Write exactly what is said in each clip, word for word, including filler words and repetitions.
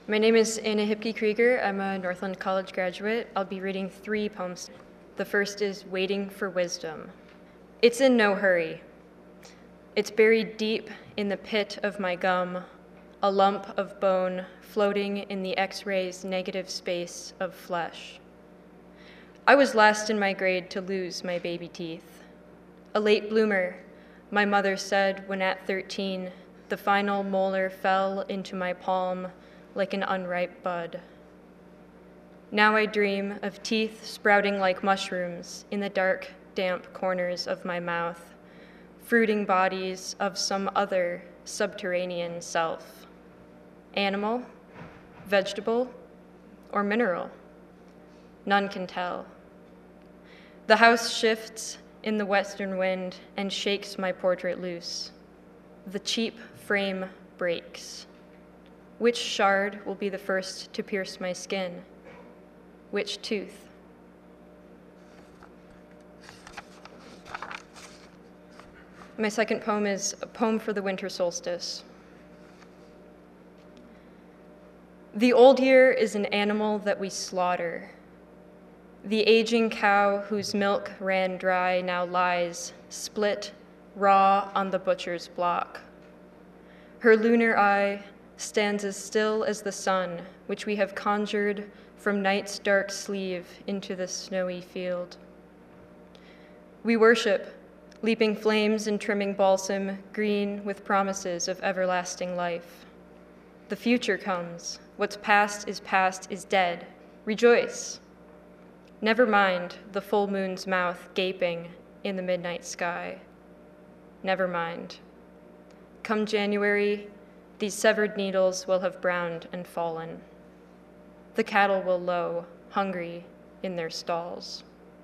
My name is Anna Hipke-Krieger. I'm a Northland College graduate. I'll be reading three poems. The first is Waiting for Wisdom. It's in no hurry. It's buried deep in the pit of my gum, a lump of bone floating in the X-ray's negative space of flesh. I was last in my grade to lose my baby teeth. A late bloomer, my mother said when at thirteen, the final molar fell into my palm like an unripe bud. Now I dream of teeth sprouting like mushrooms in the dark, damp corners of my mouth, fruiting bodies of some other subterranean self. Animal, vegetable, or mineral? None can tell. The house shifts in the western wind and shakes my portrait loose. The cheap frame breaks. Which shard will be the first to pierce my skin? Which tooth? My second poem is a poem for the winter solstice. The old year is an animal that we slaughter. The aging cow whose milk ran dry now lies, split, raw on the butcher's block. Her lunar eye stands as still as the sun, which we have conjured from night's dark sleeve into the snowy field. We worship, leaping flames and trimming balsam, green with promises of everlasting life. The future comes. What's past is past is dead. Rejoice. Never mind the full moon's mouth gaping in the midnight sky. Never mind. Come January, these severed needles will have browned and fallen. The cattle will low, hungry, in their stalls.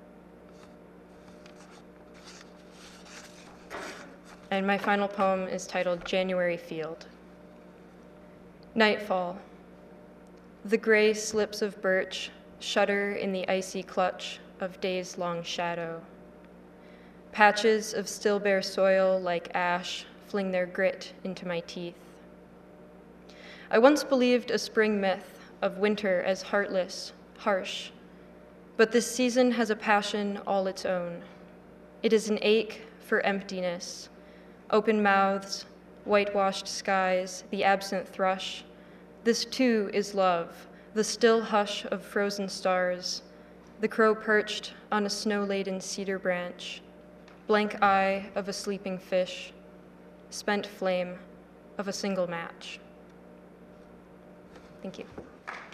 And my final poem is titled January Field. Nightfall. The gray slips of birch shudder in the icy clutch of days-long shadow. Patches of still bare soil like ash fling their grit into my teeth. I once believed a spring myth of winter as heartless, harsh, but this season has a passion all its own. It is an ache for emptiness, open mouths, whitewashed skies, the absent thrush. This too is love, the still hush of frozen stars, the crow perched on a snow-laden cedar branch, blank eye of a sleeping fish, spent flame of a single match. Thank you.